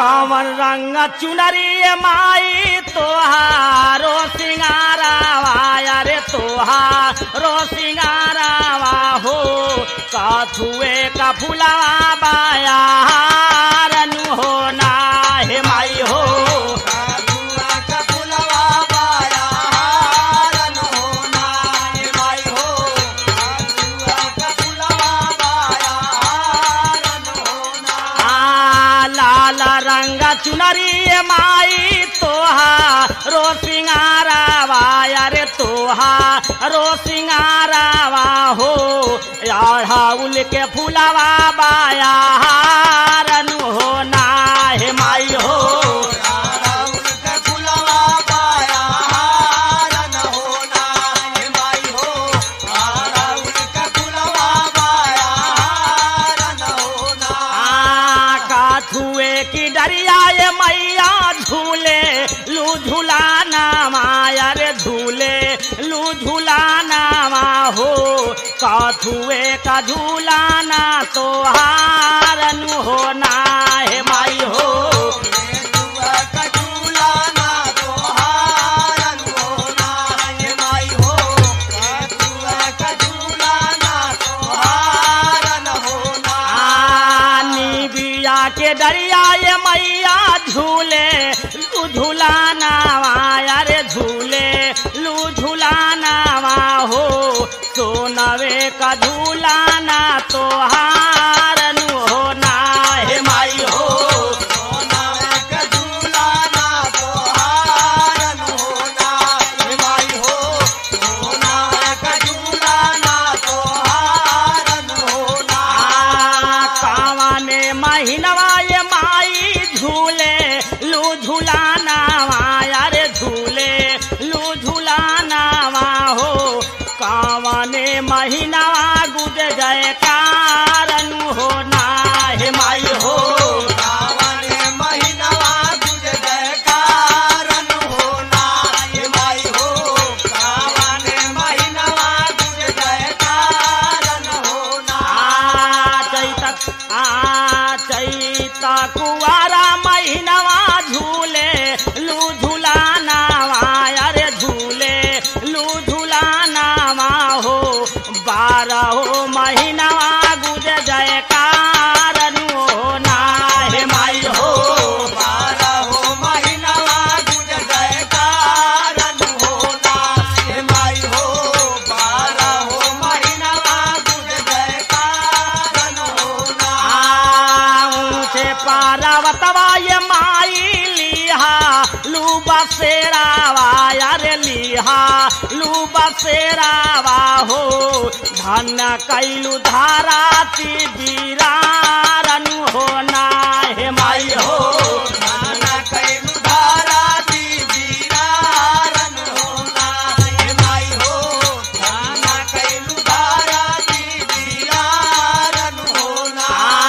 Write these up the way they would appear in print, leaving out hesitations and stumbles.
कौन रंग चुनरी माई तोहारो सिंगारावा अरे तोहारो सिंगारावा हो कथुए का फुलावा बायार नु हो ना हे माई हो रंगा चुनरी माई तोहारो सिंगारावा अरे तोहारो सिंगारावा हो अड़हुल के फुलावा बायार नु हो ना हे माई हो की डरिया ये मैया झूले लू झूलाना माया रे झूले लू झूलाना मा हो कथुए का झूलाना तो हारन हो ना हे माई हो के डरिया ये मैया झूले लू झूलाना माया रे झूले लू झूलाना मा हो सोनवे का झूलाना तो हारन हो ना हे माई हो सोनवे का झूलाना तो हारन हो ना हे माई हो सोनवे का झूलाना तो हारन हो ना कावाने महीनवा ये माई झूले लू झूलाना माया रे झूले लू झूलाना मा हो कावने महीनवा गुज गए कारण हो ना हे माई हो कावने महीनवा गुज गए कारण हो ना हे माई हो कावने महीनवा गुज गए कारण हो ना चैता कुवारा महीनवा झूले लू झूलाना माया रे झूले लू झूलाना मा हो 12 महीनवा गुज जाए कारण हो ना हे माई हो 12 महीनवा गुज जाए कारण हो ना हे माई हो 12 महीनवा गुज जाए कारण हो ना ऊंचे पारावतवा ये माई लिहा लू बसेरावा अरे लिहा लू बसेरावा हो धन कैलू धाराती बीरारन हो ना हे माई हो धन कैलू धाराती बीरारन हो ना हे माई हो धन कैलू धाराती बीरारन हो ना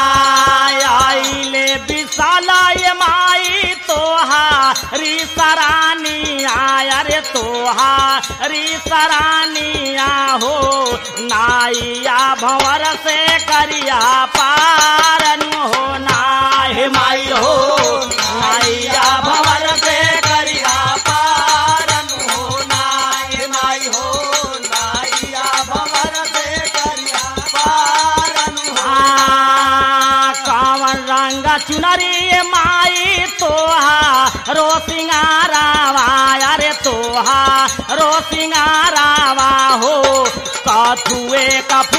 आइले विशाला ये माई तोहारी सरानी आया रे तोहारी सरानिया हो नाइया भंवर से करिया पारन हो ना हे माई हो नाइया भंवर से करिया पारन हो ना हे माई हो नाइया भंवर से करिया पारन हो कावन रंग चुनरी माई तोहारो सिंगारावा अरे तोहारो सिंगारावा हो कथुए का